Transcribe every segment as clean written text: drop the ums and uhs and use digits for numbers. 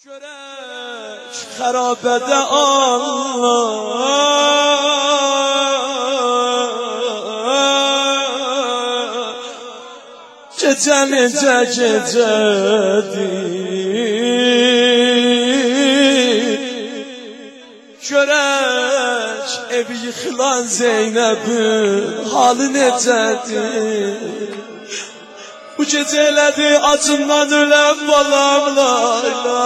Görək xərabədə Allah Gecə necə gecədir Görək evi yıxılan Zeynəbin halı necədir Bu gecə elədi acından ölən balam Layla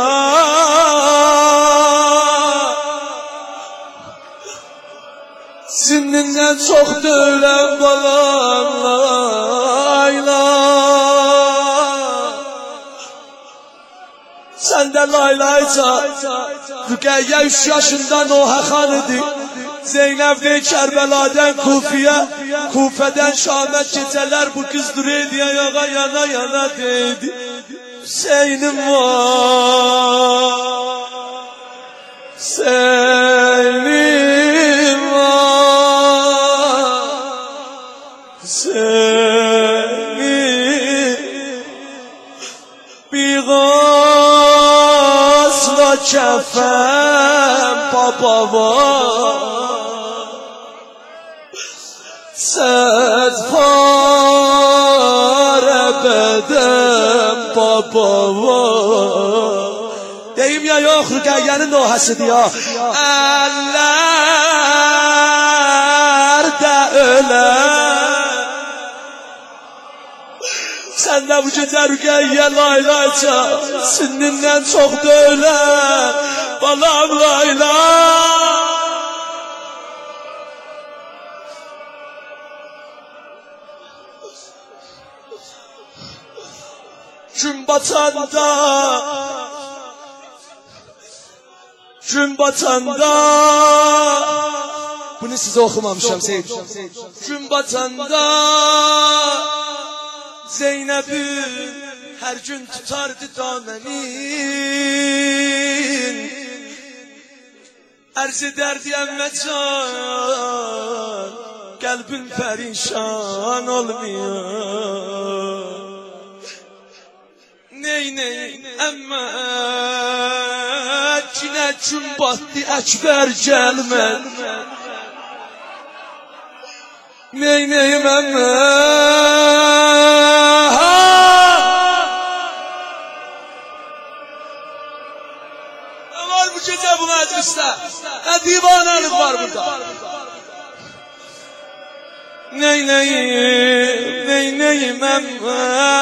Sinnindən çoxdur ölən balam Layla Sən də Laylayca Rüqəyyə 3 yaşından Nohə xan idi Zeynəb dey Kərbəladən Kufiyə Kufədən Şamə gecələr bu qız dureydi ayağa yana yana deydi Hüseynim var Hüseynim var Hüseynim Bir gazla kəfən baba var Səd farə bədəm baba var Deyim ya yox Rüqəyyənin nohəsidir ya Əllər də ölər Sən də bu gecə Rüqəyyə Laylayca Sinnindən çox da ölər Balam Layla Gün batanda Bunu size okumamışam Seyit Gün batanda Zeynəb'in her gün tutardı damenin Ərz ederdi əmməcan Qəlbin perişan olmuyor Neyneyim əmmə Cinə gün batdı Əkbər gəlmədi Neyneyim əmmə Ne var bu gecə bu məclisdə Ne divanəlik var burada Neyneyim əmmə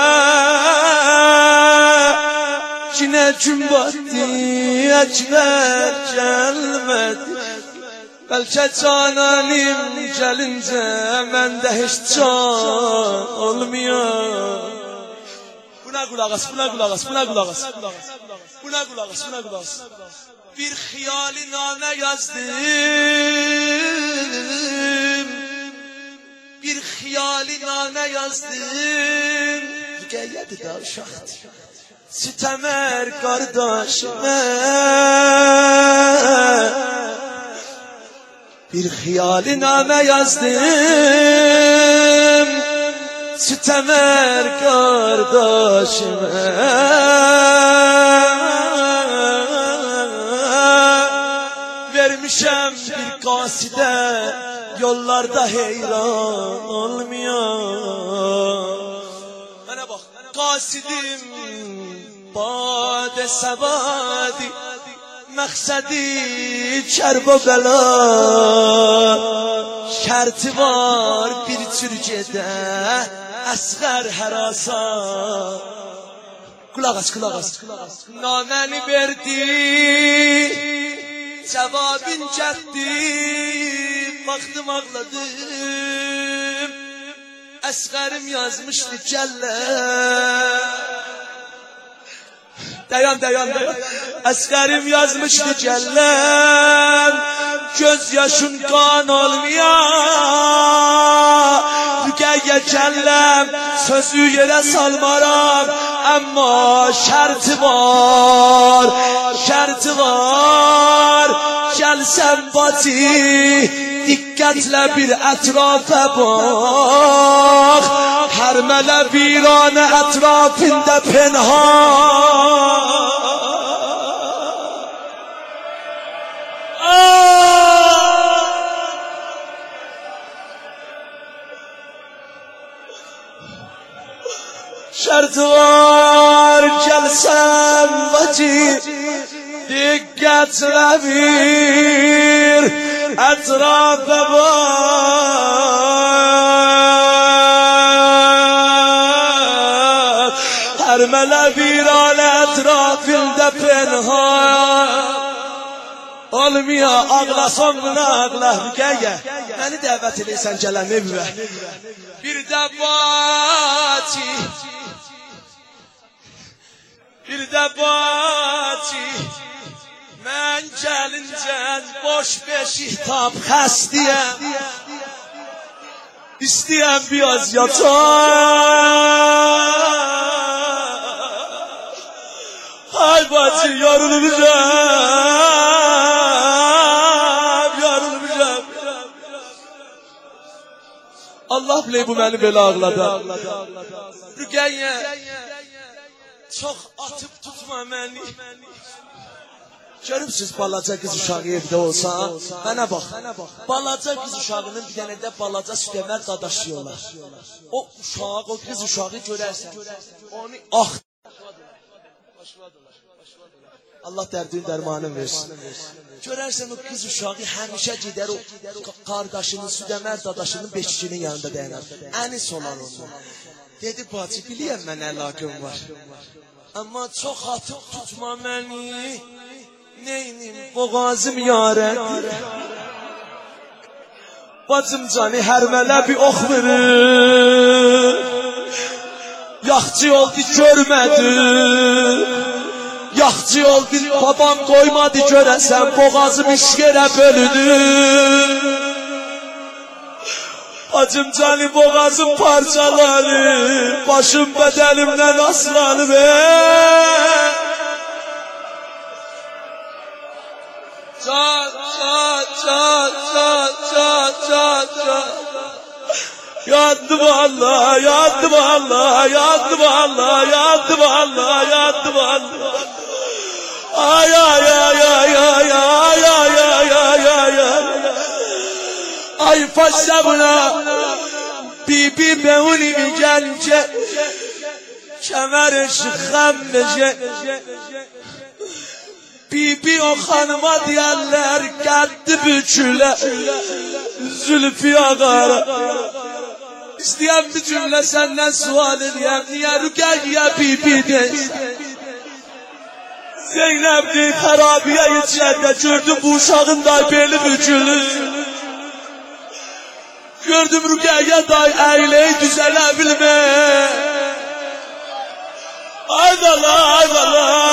Cinə gün batdı Əkbər gəlmədi Bəlkə cananim gəlincə Məndə heç can olmuyor Buna qulaq as Bir xiyali namə yazdım Bir xiyali namə yazdım Rüqəyyədir da uşaqdır Sitəmər qardaşımə Bir xiyali namə yazdım Sitəmər qardaşımə Vermişəm bir qasidə Yollarda heyran olmuyor Mənə bax Qasidim Badə səvadi Məqsədi Kərbəla Şərti var bir cür gedə Əsğər hərasa Qulaq as Naməni verdi Cavabin gəldi Baxdım ağladım Əsğərim yazmışdı gəllə Dayan Əsğərim yazmışdı gəlləm Göz yaşın qan olmuyor Rüqəyyə gəlləm Sözü yerə salmaram Amma şərti var Gəlsən bacı Diqqətlə bir ətrafa bax Hər mələ viranə ətrafında penhan bacı dikkatle bir etrafa bak. Her mele bir an etrafında penha olmuyor, ağlasan buna ağla. Gel, beni davet edeysen gelen evime. Bir de bacı, mən gəlincən boş beşik tap xəstiyəm, istəyəm biraz yataq. Ay bacı, yorulmuşam. Allah bilir bu məni belə ağladı. Rüqəyyə, çox atıb tutma məni. Görübsüz balaca qız uşağı evdə olsa, mənə bax, balaca qız uşağının bir dənə də balaca sütəmər dadaşıyorlar. O uşağı, o qız uşağı görərsən, onu Allah dərdini dərmanın versin. Görərsən o qız uşağı həmişə gedər o qardaşının, südəmər dadaşının beşikinin yanında dayanar. Ənis olan ondan. Dedi, bacı, biliyəm mən əlaqım var. Amma çox atıb tutma məni, neynim, boğazım yarədir. Bacım canı hər mələ bir ox verir. Yaxçı oldu görmədi. Yaxçı oldu babam qoymadı görəsən, boğazım işgərə bölüdür. Acım canı boğazım parçalanır, başım bedenimden aslanır. Çat. Yandım Allah. Ay. Ay paşa buna bibi beuni mi gelince kemer şıkkam nece bibi o hanıma diyenler geldi büküle zülfü ağara. İsteyen bir cümle senden sual edeyim, niye Rükeyye bibi de Zeynep'li harabiye içinde gördüm bu uşağın da beli bükülür. Gördüm Rükeyye day eyleyi düzelebilme. Ay bala.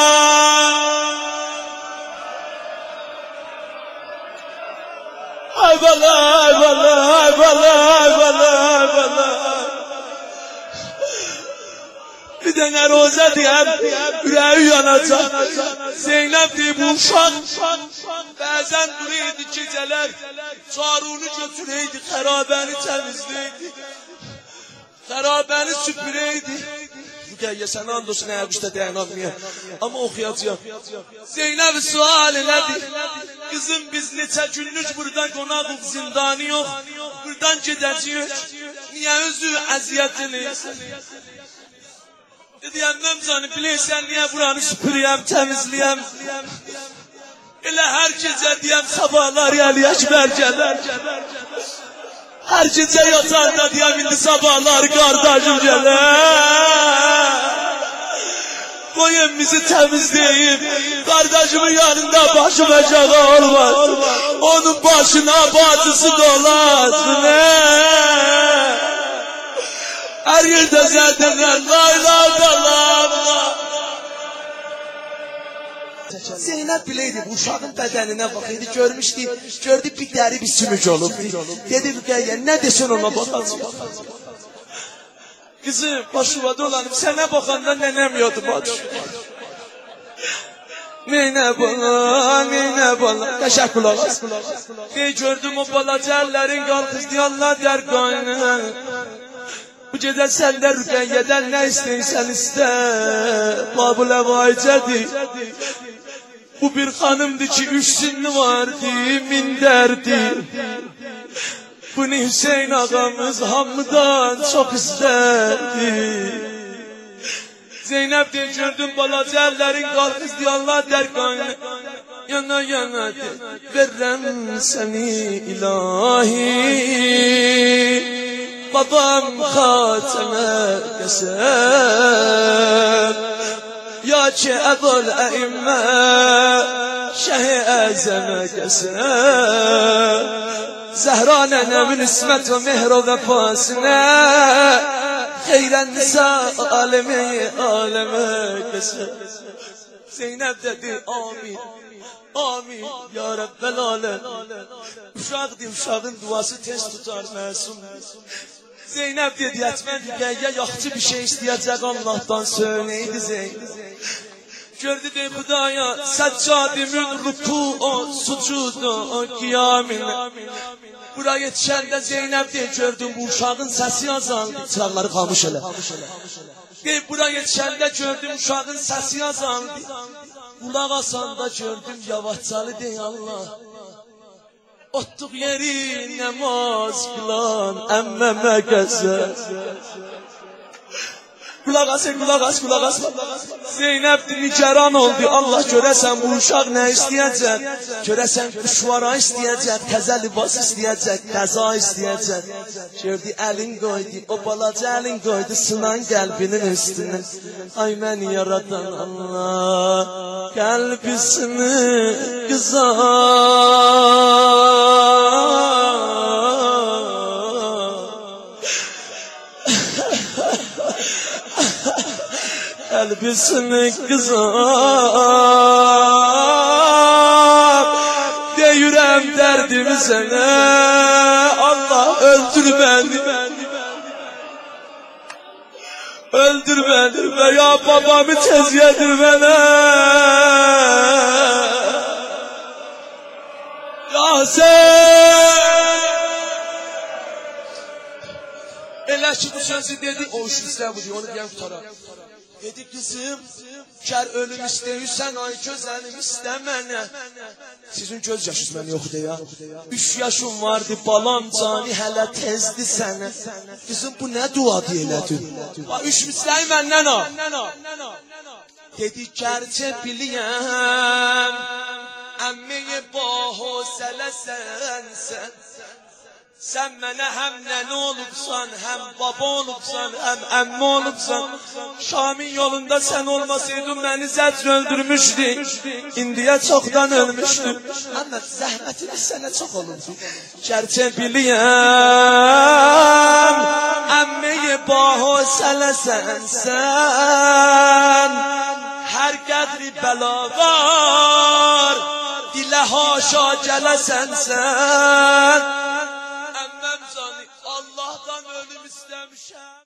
Bir dene roza diyem, yüreği yanacak. Zeynep diye bu uşak, bazen duruydu geceler, çarunu götüreydi, harabeni temizleydi, harabeni süpüreydi. Rükeyye sen andolsun ayaküstə dayanamıyor, ama okuyacağım. Zeynep sual elədi, kızım biz neçə günlük buradan qonağıq, zindanı yok, buradan gedəcəyik, niye özü əziyyətini? Deyəndən canı bilirsən niye buranı süpürüyəm, təmizləyəm? Elə hər gecə deyəm sabahlar yəliyək bərgələr. Hər gecə yatanda deyəm indi sabahlar qardaşım gələr. Qoyun bizi təmizləyib, qardaşımın yanında başım aşağı olmaz. Onun başına bacısı dolasın. Her yerde zaten la. Zeynep bileydi bu uşağın bedenine bakıydı, gördü bir deri bir sümük olup. Dedi Rükeyye ne desin ona bakasın. Kızım başıma dolanıp sana bakandan nenemiyordu bacı. Neyne bana, teşekkür olasın. Ne gördüm o balacerlerin kalkız diyorlar der koynuna. Bu gece senden Rükeyye'den ne isteysen iste. Babul Evaicedi. Bu bir hanımdı ki üç sinni vardı, minderdi. Bunu Hüseyin ağamız hamıdan çok isterdi. Zeynep de gördüm balaca ellerin kalkız diyanlar dergahına. Yana yana de verrem seni ilahi. Babam Hateme kesem. Ya ki Ebul E'imme Şeh-i Azeme kesem. Zehra nenemin ismet ve mehr ve vefasına Hayren nisa alemi kesem. Zeynep dedi amin. Amin ya Rabbel alem. Uşaqdır, uşağın duası tez tutar məsum. Zeynep dedi etmən digəyə yaxçı bir şey istəyəcək Allah'tan söyleydi Zeynep. Gördü de Xudaya səccadimin ruku o sucudu o qiyamine. Buraya yetişəndə Zeynep de gördüm bu uşağın səsi azaldı. Çıraqları xamış elə. Deyib buraya yetişəndə gördüm uşağın səsi azaldı. Kulaq asanda gördüm yavaşçalı dey Allah. Ottuq yeri namaz kılan emmeme kəsə. Kulaq as. Zeynep nigaran oldu. Allah görəsən bu uşaq nə istəyəcək? Görəsən kuşvara istəyəcək, təzə libas istəyəcək, qəza istəyəcək. Gördü əlin qoydu, o balaca əlin qoydu sınan qəlbinin üstünə. Ay məni yaradan Allah, qəlbisini Elbisini kızar Deyürəm dərdimi sənə Allah öldür beni Öldür beni veya babamı tez yedir bana Ya sen Elə ki bu sözü dedi o iş istə bu diyor onu deyən qutara Dedi kızım, kər ölüm istəyirsən, ay gözəlim istəmənə. Sizin göz yaşınız mən yoxdur ya. 3 yaşım vardı, balam cani hələ tezdi sənə. Kızım, bu nə dua deyilədin? 3 misləyi məndən al. Dedi, kərçə biliyəm, əmmiyi baho sələsən sən. Sen mənə həm nənə olubsan, həm baba olubsan, həm əmmi olubsan. Şamin yolunda sen olmasaydın beni zəcr öldürmüşdü. İndiyə çoxdan ölmüşdü. Amma zəhmətiniz sənə çox olubdu. Gerçi biliyəm, əmmiyi baho sələsən sən. Hər qədri bəla var, dilə haşa gələsən sən. Allah'tan ölüm istemişəm.